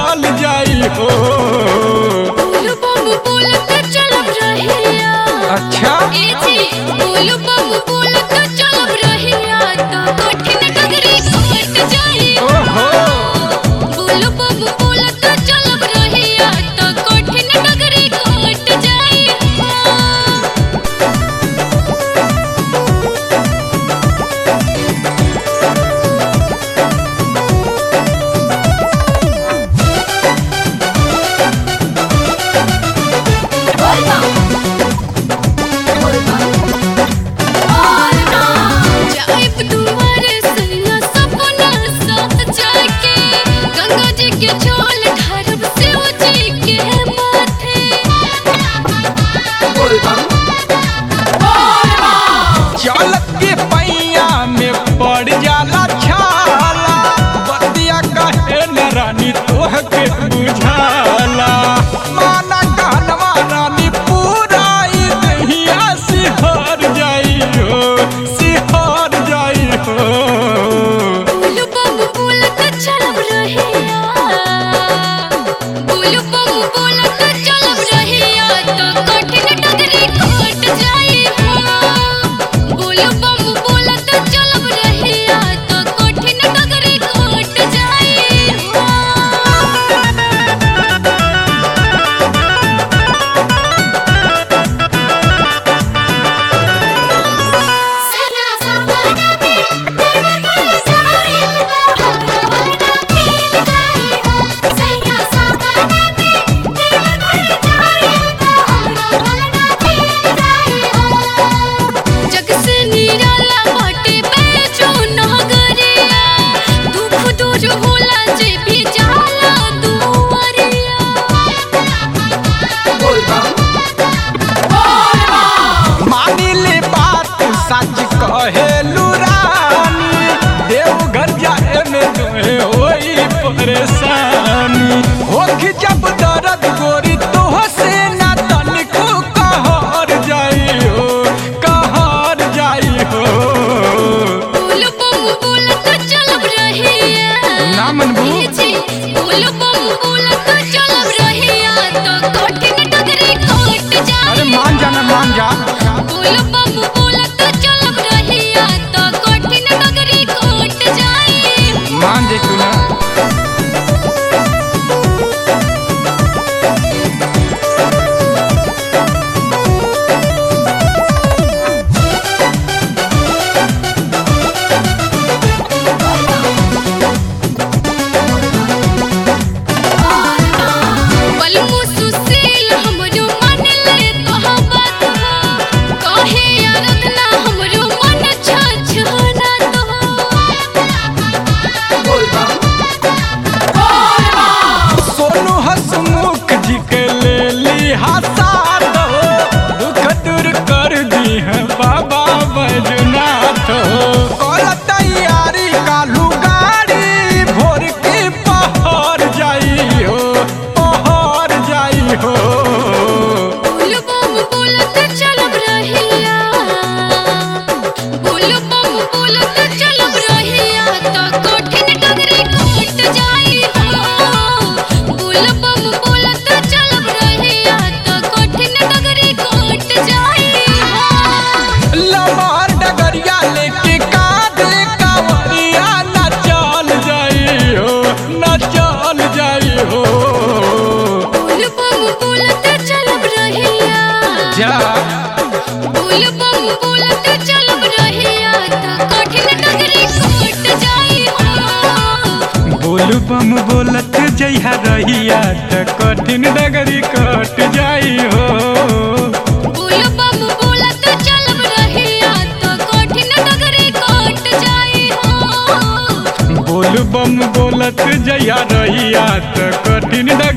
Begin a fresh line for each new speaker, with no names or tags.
चल जाई हो।
बोलो बम बोलत चलब रहिया।
अच्छा
बोलो बम बोलत चलब रहिया तो कठिन डगरी कट जाई।
ओहो
बोलो बम बोलत चलब रहिया तो कठिन डगरी कट जाई।
चलत के पैया में पड़ जाला छाला, बतिया कहे न रानी तोहके बुझाला। माना कहनवा रानी पूरा ई दहिया सिहर जाई हो, सिहर जाई हो।
बोलो बम बोलत चलब रहिया। बोलो बम बोलत चलब रहिया तो कठिन डगरी कट जाई हो। बोलो बम बोलत चलब रहिया तो कठिन डगरी कट जाई हो। सना सपना में तेरे घर जाई हो। सना सपना में तेरे घर जाई हो। जग से निराला बाटे बेचो नगरिया, दुख दूर होला जे भी जाला दुआरिया।
मानी ले बात सच कहेलू रानी, देवघर जाए में तोहे होई परेशानी। होखी जब दर्द गोरी तोह से ना तनिको कहर जाई हो, कहर जाई हो।
बोलो बम बोलत चलब रहिया।
ना मनबू
बोलो बम बोलत चलब रहिया तो कठिन डगरी कट जाई।
अरे मान जा ना मान जा।
बोलो बम बोलत चलब रहिया तो कठिन डगरी कट जाई।
मान जे तू ना।
बलमु सुशील हमरो मन ले कहा बात हो। कहे आराधना हमरो मन छछना तो।
सोनू हसमुख जी के ले ली हासात हो, दुख दूर कर दी है बाबा बैजनाथ हो। कर तैयारी कालू गाड़ी भोर के पहर जाई हो, पहर जाई हो।
बोलो बम बोलत चलब रहिया। बोलो बम बोलत चलब रहिया तो कठिन डगरी कट जाई हो। बोलो बम बोलत चलब रहिया तो कठिन डगरी कट जाई हो।
लमहर डगरिया लेके कांधे कांवरिया न चल जाई हो, न चल जाई हो।
बोलो बम बोलत चलब रहिया।
जा
बोलो बम बोलत चलब रहिया तो कठिन डगरी कट जाई हो।
बोलू बम बोलत जइहा रहिया त कठिन डगरी कट जाई हो।
बोलो बम बोलत चलब रहिया तो कठिन डगरी कट जाई हो।
बोलू बम बोलत जइहा रहिया त कठिन